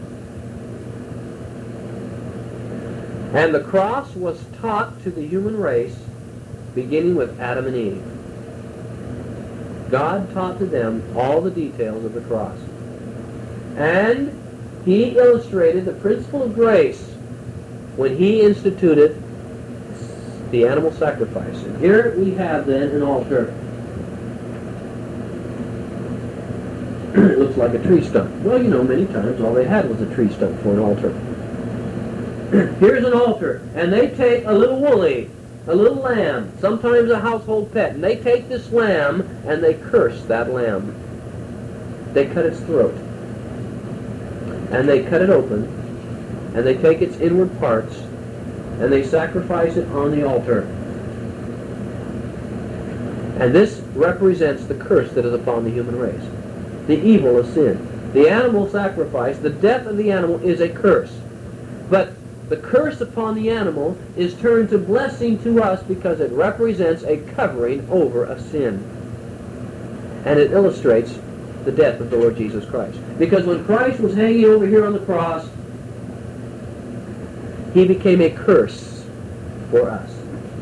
And the cross was taught to the human race beginning with Adam and Eve. God taught to them all the details of the cross. And He illustrated the principle of grace when He instituted the animal sacrifice. And here we have then an altar. It looks like a tree stump. Well, you know, many times all they had was a tree stump for an altar. Here's an altar, and they take a little woolly, a little lamb, sometimes a household pet, and they take this lamb and they curse that lamb. They cut its throat, and they cut it open, and they take its inward parts, and they sacrifice it on the altar. And this represents the curse that is upon the human race, the evil of sin. The animal sacrifice, the death of the animal, is a curse. But the curse upon the animal is turned to blessing to us because it represents a covering over a sin. And it illustrates the death of the Lord Jesus Christ. Because when Christ was hanging over here on the cross, He became a curse for us.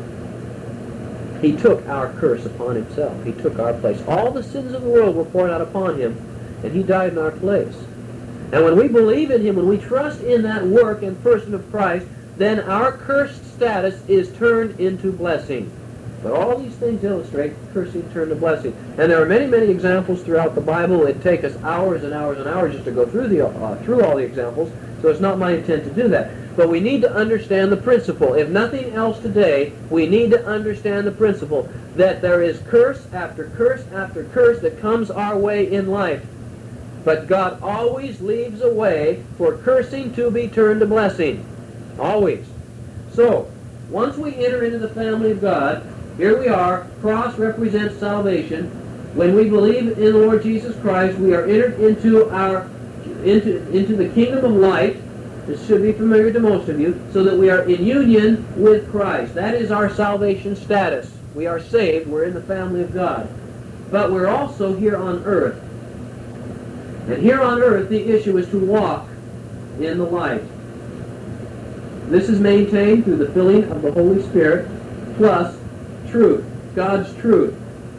He took our curse upon Himself. He took our place. All the sins of the world were poured out upon Him, and He died in our place. And when we believe in Him, when we trust in that work and person of Christ, then our cursed status is turned into blessing. But all these things illustrate cursing turned to blessing. And there are many, many examples throughout the Bible. It'd take us hours and hours and hours just to go through the uh, through all the examples, so it's not my intent to do that. But we need to understand the principle. If nothing else today, we need to understand the principle that there is curse after curse after curse that comes our way in life. But God always leaves a way for cursing to be turned to blessing. Always. So, once we enter into the family of God, here we are, cross represents salvation. When we believe in the Lord Jesus Christ, we are entered into our into into the kingdom of light. This should be familiar to most of you, so that we are in union with Christ. That is our salvation status. We are saved, we're in the family of God. But we're also here on earth. And here on earth, the issue is to walk in the light. This is maintained through the filling of the Holy Spirit, plus truth, God's truth.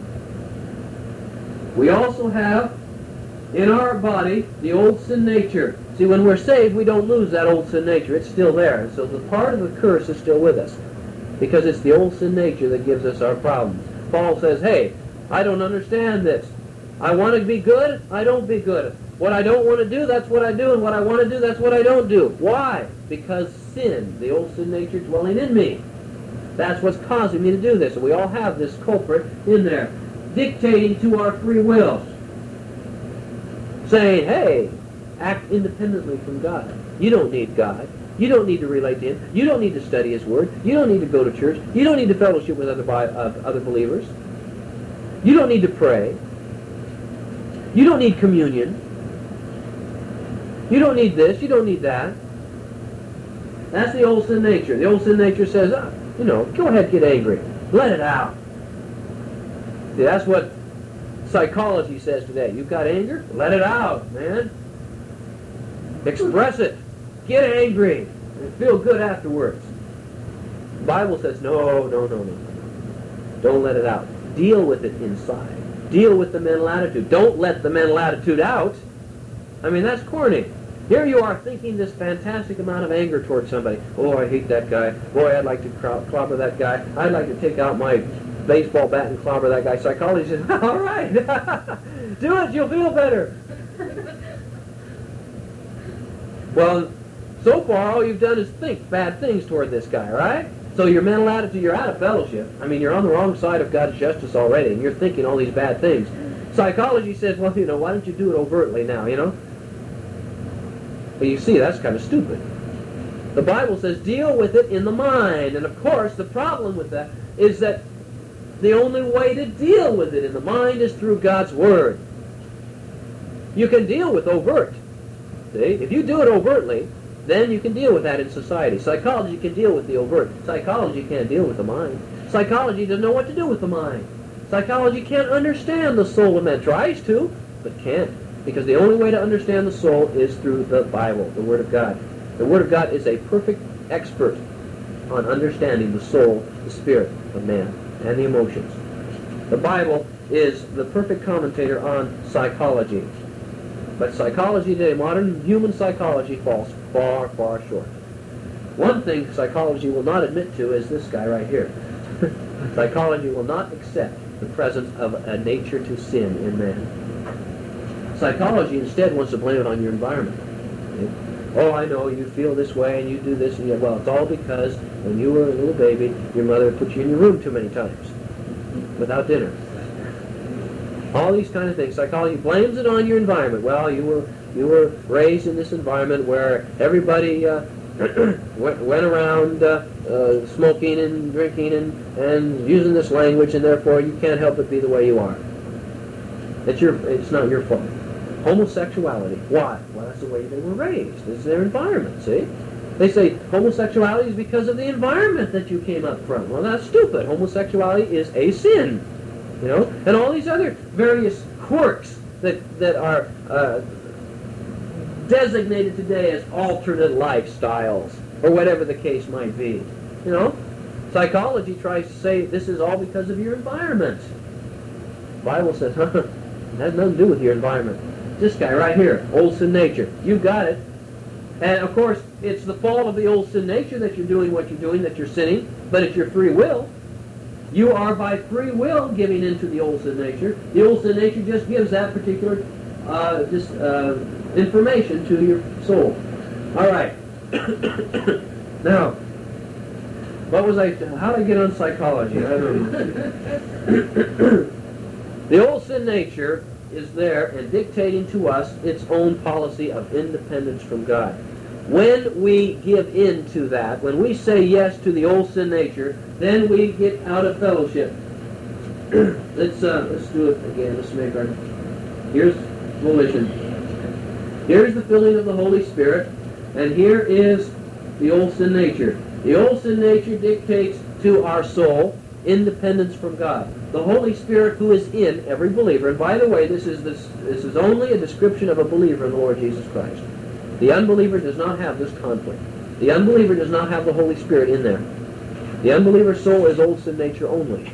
We also have in our body the old sin nature. See, when we're saved, we don't lose that old sin nature. It's still there. So the part of the curse is still with us, because it's the old sin nature that gives us our problems. Paul says, hey, I don't understand this. I want to be good, I don't be good. What I don't want to do, that's what I do, and what I want to do, that's what I don't do. Why? Because sin, the old sin nature dwelling in me. That's what's causing me to do this. And we all have this culprit in there, dictating to our free will, saying, hey, act independently from God. You don't need God. You don't need to relate to Him. You don't need to study His Word. You don't need to go to church. You don't need to fellowship with other, uh, other believers. You don't need to pray. You don't need communion. You don't need this. You don't need that. That's the old sin nature. The old sin nature says, oh, you know, go ahead, get angry. Let it out. See, that's what psychology says today. You've got anger? Let it out, man. Express it. Get angry. And feel good afterwards. The Bible says, no, no, no, no. Don't let it out. Deal with it inside. Deal with the mental attitude. Don't let the mental attitude out. I mean, that's corny. Here you are thinking this fantastic amount of anger towards somebody. Oh, I hate that guy. Boy, I'd like to clobber that guy. I'd like to take out my baseball bat and clobber that guy. Psychology says, all right, do it, you'll feel better. Well, so far all you've done is think bad things toward this guy, right? So your mental attitude, you're out of fellowship. I mean, you're on the wrong side of God's justice already, and you're thinking all these bad things. Psychology says, well, you know, why don't you do it overtly now, you know? But you see, that's kind of stupid. The Bible says deal with it in the mind. And of course, the problem with that is that the only way to deal with it in the mind is through God's Word. You can deal with overt. See? If you do it overtly, then you can deal with that in society. Psychology can deal with the overt. Psychology can't deal with the mind. Psychology doesn't know what to do with the mind. Psychology can't understand the soul of man. Tries to, but can't. Because the only way to understand the soul is through the Bible, the Word of God. The Word of God is a perfect expert on understanding the soul, the spirit of man, and the emotions. The Bible is the perfect commentator on psychology. But psychology today, modern human psychology, falls far, far short. One thing psychology will not admit to is this guy right here. Psychology will not accept the presence of a nature to sin in man. Psychology instead wants to blame it on your environment. Okay? Oh, I know, you feel this way and you do this and you, well, it's all because when you were a little baby, your mother put you in your room too many times without dinner. All these kind of things. Psychology blames it on your environment. Well, you were you were raised in this environment where everybody uh, went, went around uh, uh, smoking and drinking and, and using this language, and therefore you can't help but be the way you are. It's your it's not your fault. Homosexuality. Why? Well, that's the way they were raised. It's their environment, see? They say homosexuality is because of the environment that you came up from. Well, that's stupid. Homosexuality is a sin. You know? And all these other various quirks that, that are uh, designated today as alternate lifestyles, or whatever the case might be. You know? Psychology tries to say this is all because of your environment. The Bible says, huh, it has nothing to do with your environment. This guy right here, old sin nature. You got it. And of course, it's the fault of the old sin nature that you're doing what you're doing, that you're sinning, but it's your free will. You are by free will giving into the old sin nature. The old sin nature just gives that particular uh, this, uh, information to your soul. All right. Now, what was I, how did I get on psychology? I don't know. The old sin nature is there and dictating to us its own policy of independence from God. When we give in to that, when we say yes to the old sin nature, then we get out of fellowship. let's uh, let's do it again. Let's make our. Here's volition. Here's the filling of the Holy Spirit, and here is the old sin nature. The old sin nature dictates to our soul independence from God. The Holy Spirit who is in every believer, and by the way, this is this, this is only a description of a believer in the Lord Jesus Christ. The unbeliever does not have this conflict. The unbeliever does not have the Holy Spirit in there. The unbeliever's soul is old sin nature only.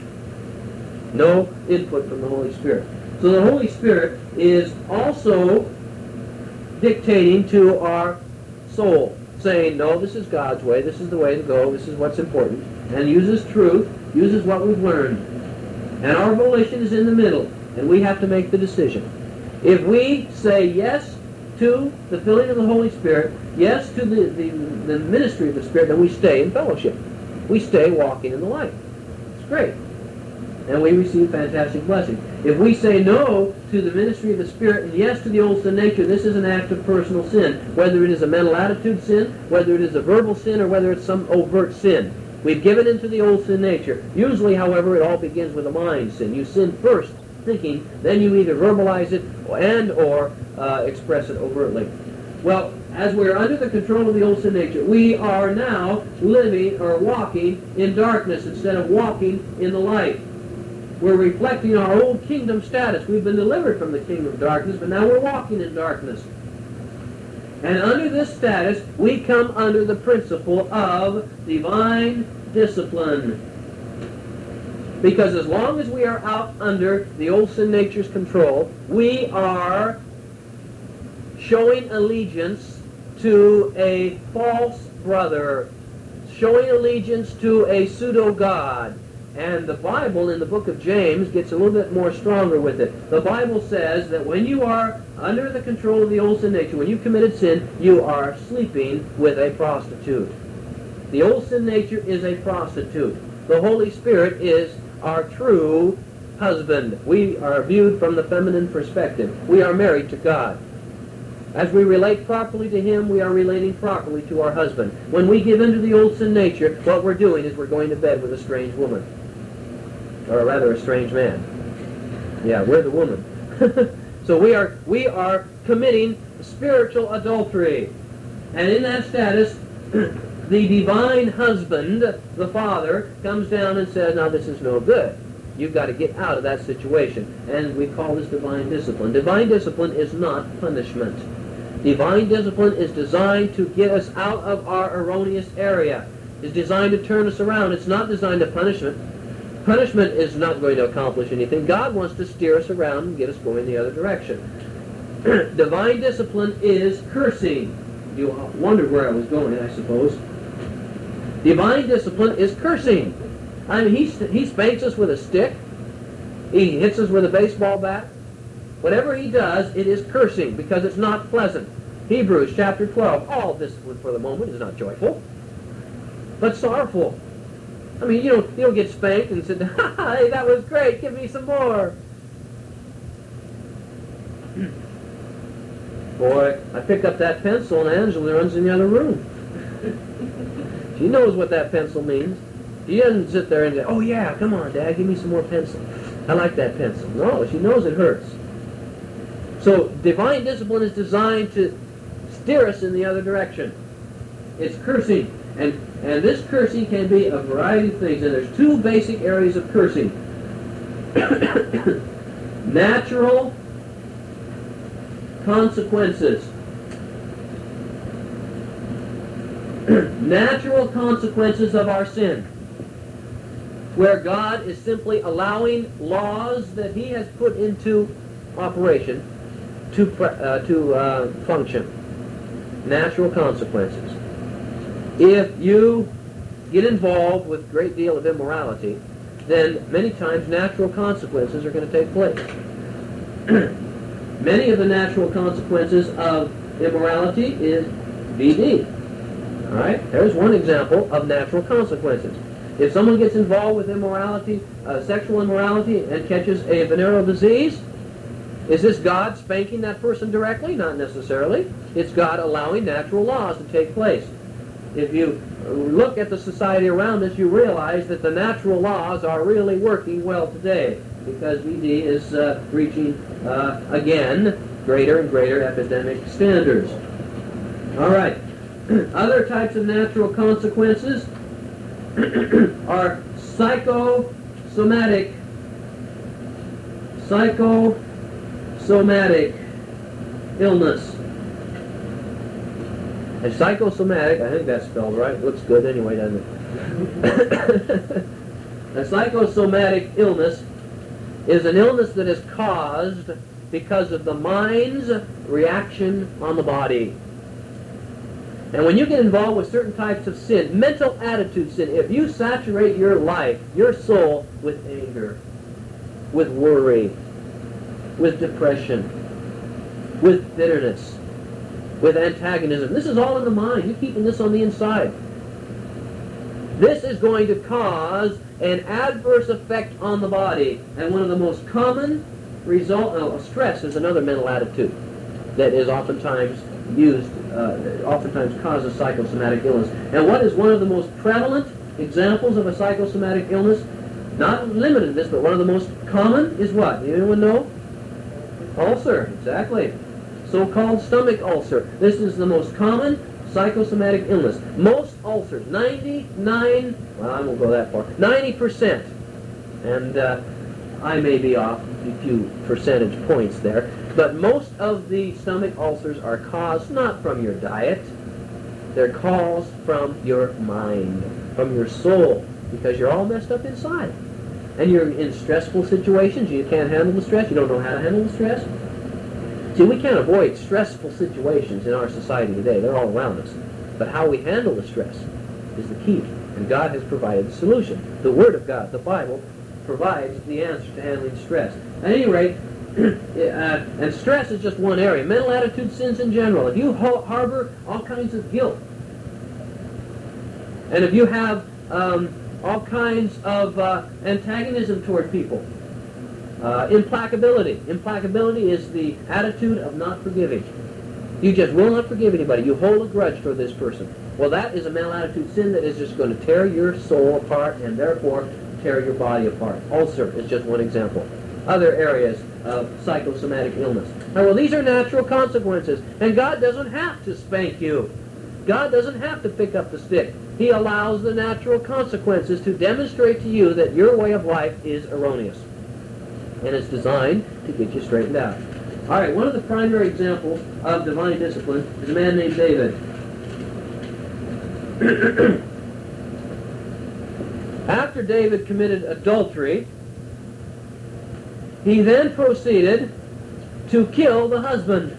No input from the Holy Spirit. So the Holy Spirit is also dictating to our soul, saying, no, this is God's way, this is the way to go, this is what's important, and uses truth, uses what we've learned. And our volition is in the middle, and we have to make the decision. If we say yes to the filling of the Holy Spirit, yes to the, the, the ministry of the Spirit, then we stay in fellowship. We stay walking in the light. It's great. And we receive fantastic blessing. If we say no to the ministry of the Spirit and yes to the old sin nature, this is an act of personal sin. Whether it is a mental attitude sin, whether it is a verbal sin, or whether it's some overt sin. We've given into the old sin nature. Usually, however, it all begins with a mind sin. You sin first, thinking, then you either verbalize it and or uh, express it overtly. Well, as we're under the control of the old sin nature, we are now living or walking in darkness instead of walking in the light. We're reflecting our old kingdom status. We've been delivered from the kingdom of darkness, but now we're walking in darkness. And under this status, we come under the principle of divine discipline. Because as long as we are out under the old sin nature's control, we are showing allegiance to a false brother, showing allegiance to a pseudo-God. And the Bible in the book of James gets a little bit more stronger with it. The Bible says that when you are under the control of the old sin nature, when you've committed sin, you are sleeping with a prostitute. The old sin nature is a prostitute. The Holy Spirit is our true husband. We are viewed from the feminine perspective. We are married to God. As we relate properly to Him, we are relating properly to our husband. When we give into the old sin nature, what we're doing is we're going to bed with a strange woman. Or rather, a strange man. Yeah, we're the woman. So we are we are committing spiritual adultery. And in that status, the divine husband, the Father, comes down and says, now this is no good. You've got to get out of that situation. And we call this divine discipline. Divine discipline is not punishment. Divine discipline is designed to get us out of our erroneous area. It's designed to turn us around. It's not designed to punishment. Punishment is not going to accomplish anything. God wants to steer us around and get us going the other direction. Divine discipline is cursing. You wondered where I was going, I suppose. Divine discipline is cursing. I mean, he, he spanks us with a stick. He hits us with a baseball bat. Whatever he does, it is cursing because it's not pleasant. Hebrews chapter twelve. All discipline for the moment is not joyful, but sorrowful. I mean, you don't, you don't get spanked and said, hey, that was great, give me some more. Boy, I picked up that pencil and Angela runs in the other room. She knows what that pencil means. She doesn't sit there and say, oh yeah, come on, Dad, give me some more pencil. I like that pencil. No, she knows it hurts. So divine discipline is designed to steer us in the other direction. It's cursing. And, and this cursing can be a variety of things. And there's two basic areas of cursing. Natural consequences. Natural consequences of our sin. Where God is simply allowing laws that He has put into operation to, uh, to uh, function. Natural consequences. If you get involved with a great deal of immorality, then many times natural consequences are going to take place. Many of the natural consequences of immorality is B D. All right? There's one example of natural consequences. If someone gets involved with immorality, uh, sexual immorality, and catches a venereal disease, Is this God spanking that person directly? Not necessarily. It's God allowing natural laws to take place. If you look at the society around us, you realize that the natural laws are really working well today, because V D is uh, reaching, uh, again, greater and greater epidemic standards. All right. Other types of natural consequences are psychosomatic, psychosomatic illness. And psychosomatic, I think that's spelled right. Looks good anyway, doesn't it? A psychosomatic illness is an illness that is caused because of the mind's reaction on the body. And when you get involved with certain types of sin, mental attitude sin, if you saturate your life, your soul, with anger, with worry, with depression, with bitterness, with antagonism, this is all in the mind. You're keeping this on the inside. This is going to cause an adverse effect on the body. And one of the most common result of stress is another mental attitude that is oftentimes used, uh, oftentimes causes psychosomatic illness. And what is one of the most prevalent examples of a psychosomatic illness? Not limited to this, but one of the most common is what? Anyone know? Ulcer, exactly. So-called stomach ulcer. This is the most common psychosomatic illness. Most ulcers, ninety-nine, well, I won't go that far, ninety percent, and uh, I may be off a few percentage points there, but most of the stomach ulcers are caused not from your diet, they're caused from your mind, from your soul, because you're all messed up inside. And you're in stressful situations, you can't handle the stress, you don't know how to handle the stress. See, we can't avoid stressful situations in our society today. They're all around us. But how we handle the stress is the key. And God has provided the solution. The Word of God, the Bible, provides the answer to handling stress. At any rate, uh, and stress is just one area. Mental attitude sins in general. If you ha- harbor all kinds of guilt, and if you have um, all kinds of uh, antagonism toward people, Uh, implacability. Implacability is the attitude of not forgiving. You just will not forgive anybody. You hold a grudge toward this person. Well, that is a mental attitude sin that is just going to tear your soul apart and therefore tear your body apart. Ulcer is just one example. Other areas of psychosomatic illness. Now, well, these are natural consequences, and God doesn't have to spank you. God doesn't have to pick up the stick. He allows the natural consequences to demonstrate to you that your way of life is erroneous. And it's designed to get you straightened out. All right, one of the primary examples of divine discipline is a man named David. After David committed adultery, he then proceeded to kill the husband.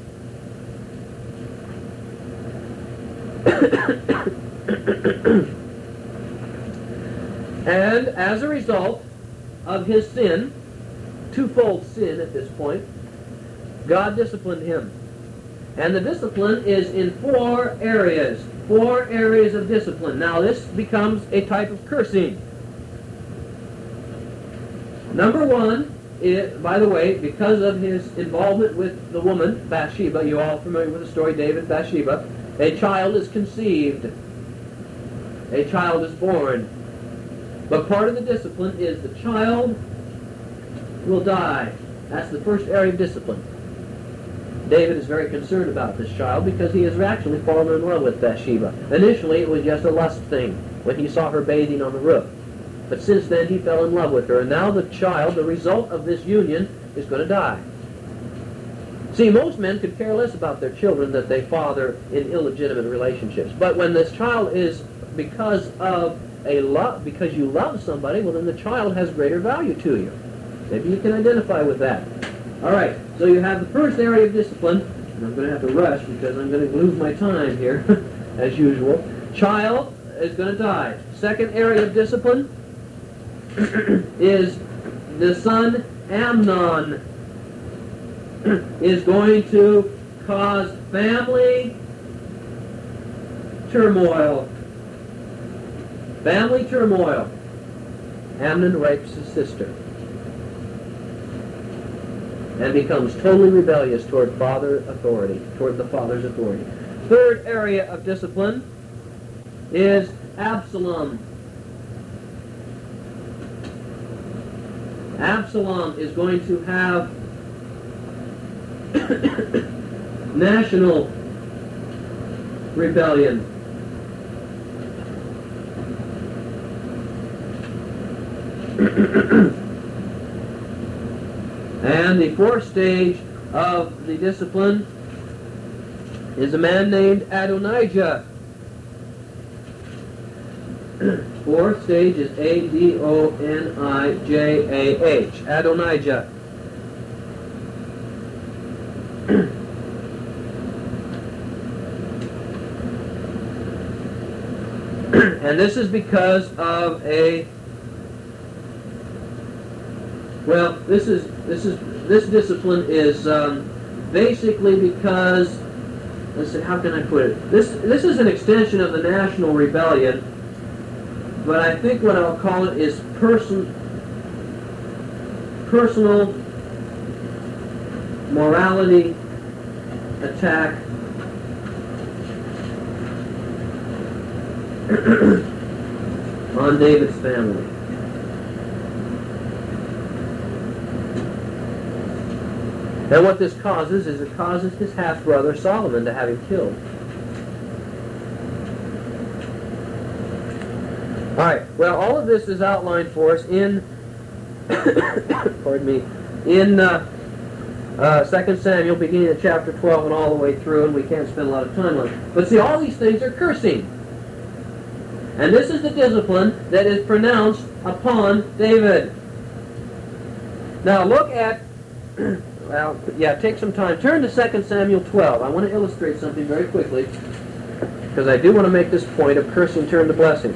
And as a result of his sin, twofold sin at this point, God disciplined him. And the discipline is in four areas. Four areas of discipline. Now this becomes a type of cursing. Number one, is, by the way, because of his involvement with the woman, Bathsheba, you're all familiar with the story, David, Bathsheba, a child is conceived. A child is born. But part of the discipline is the child will die. That's the first area of discipline. David is very concerned about this child because he has actually fallen in love with Bathsheba. Initially, it was just a lust thing when he saw her bathing on the roof. But since then, he fell in love with her. And now the child, the result of this union, is going to die. See, most men could care less about their children that they father in illegitimate relationships. But when this child is because of a love, because you love somebody, well, then the child has greater value to you. Maybe you can identify with that. All right, so you have the first area of discipline, and I'm going to have to rush because I'm going to lose my time here, as usual. Child is going to die. Second area of discipline is the son Amnon is going to cause family turmoil. Family turmoil. Amnon rapes his sister. and becomes totally rebellious toward father authority, toward the father's authority. Third area of discipline is Absalom. Absalom is going to have national rebellion. And the fourth stage of the discipline is a man named Adonijah. Fourth stage is A D O N I J A H, Adonijah. And this is because of a well, this is this is this discipline is um, basically because let's see, how can I put it? This this is an extension of the national rebellion, but I think what I'll call it is person personal morality attack on David's family. And what this causes is it causes his half-brother Solomon to have him killed. All right, well, all of this is outlined for us in, pardon me, in uh, uh, Second Samuel, beginning at chapter twelve and all the way through, and we can't spend a lot of time on it. But see, all these things are cursing. And this is the discipline that is pronounced upon David. Now look at, well, yeah, take some time. Turn to Second Samuel twelve. I want to illustrate something very quickly, because I do want to make this point of cursing turned to blessing.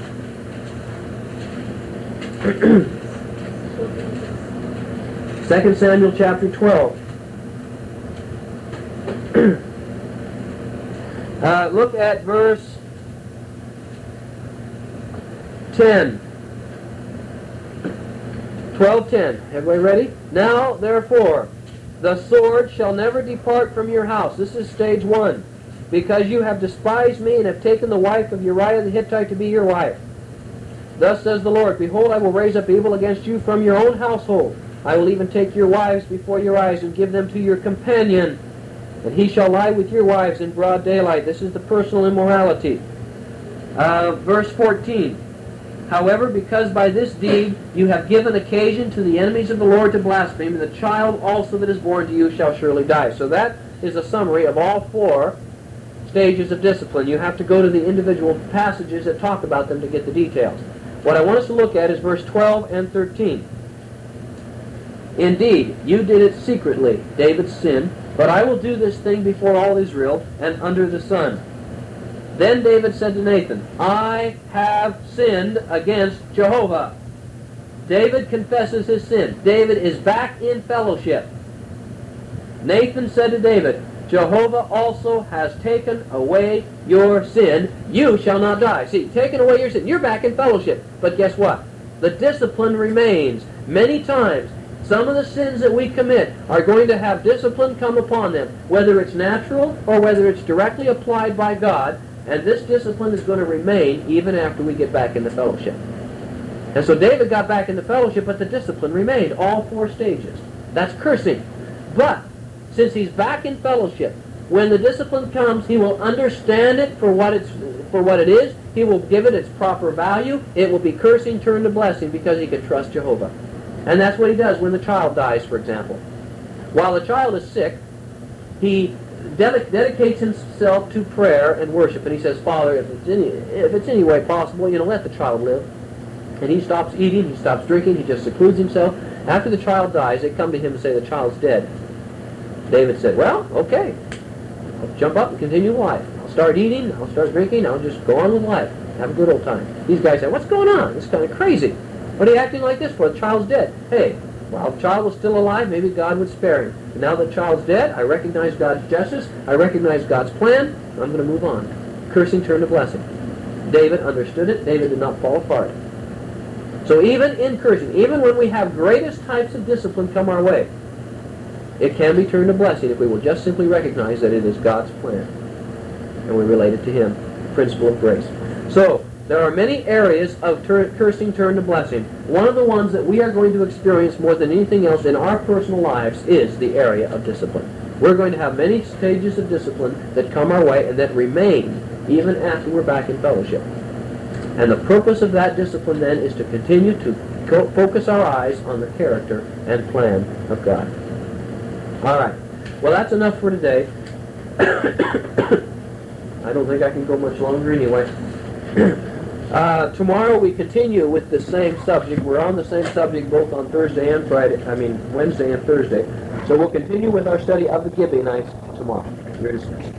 Second Samuel chapter twelve. uh, look at verse ten. twelve ten. Everybody ready? Now, therefore, the sword shall never depart from your house. This is stage one. Because you have despised me and have taken the wife of Uriah the Hittite to be your wife. Thus says the Lord, behold, I will raise up evil against you from your own household. I will even take your wives before your eyes and give them to your companion. And he shall lie with your wives in broad daylight. This is the personal immorality. Uh, verse fourteen. However, because by this deed you have given occasion to the enemies of the Lord to blaspheme, and the child also that is born to you shall surely die. So that is a summary of all four stages of discipline. You have to go to the individual passages that talk about them to get the details. What I want us to look at is verse twelve and thirteen. Indeed, you did it secretly, David's sin, but I will do this thing before all Israel and under the sun. Then David said to Nathan, I have sinned against Jehovah. David confesses his sin. David is back in fellowship. Nathan said to David, Jehovah also has taken away your sin. You shall not die. See, taken away your sin. You're back in fellowship. But guess what? The discipline remains. Many times, some of the sins that we commit are going to have discipline come upon them, whether it's natural or whether it's directly applied by God. And this discipline is going to remain even after we get back into fellowship. And so David got back into fellowship, but the discipline remained, all four stages. That's cursing. But since he's back in fellowship, when the discipline comes, he will understand it for what it's for what it is. He will give it its proper value. It will be cursing turned to blessing because he can trust Jehovah. And that's what he does when the child dies, for example. While the child is sick, he Ded- dedicates himself to prayer and worship, and he says, Father, if it's any if it's any way possible, you know, let the child live. And he stops eating, he stops drinking, he just secludes himself. After the child dies, they come to him and say the child's dead. David said, well, okay, I'll jump up and continue life. I'll start eating, I'll start drinking, I'll just go on with life, have a good old time. These guys say, what's going on? It's kind of crazy. What are you acting like this for? The child's dead. Hey, while the child was still alive, maybe God would spare him. But now that the child's dead, I recognize God's justice, I recognize God's plan, I'm going to move on. Cursing turned to blessing. David understood it. David did not fall apart. So even in cursing, even when we have greatest types of discipline come our way, It can be turned to blessing if we will just simply recognize that it is God's plan. And we relate it to Him. Principle of grace. So, there are many areas of tur- cursing turned to blessing. One of the ones that we are going to experience more than anything else in our personal lives is the area of discipline. We're going to have many stages of discipline that come our way and that remain even after we're back in fellowship. And the purpose of that discipline then is to continue to co- focus our eyes on the character and plan of God. All right. Well, that's enough for today. I don't think I can go much longer anyway. uh, tomorrow we continue with the same subject. We're on the same subject both on Thursday and Friday. I mean, Wednesday and Thursday. So we'll continue with our study of the Gibeonites tomorrow. You're dismissed.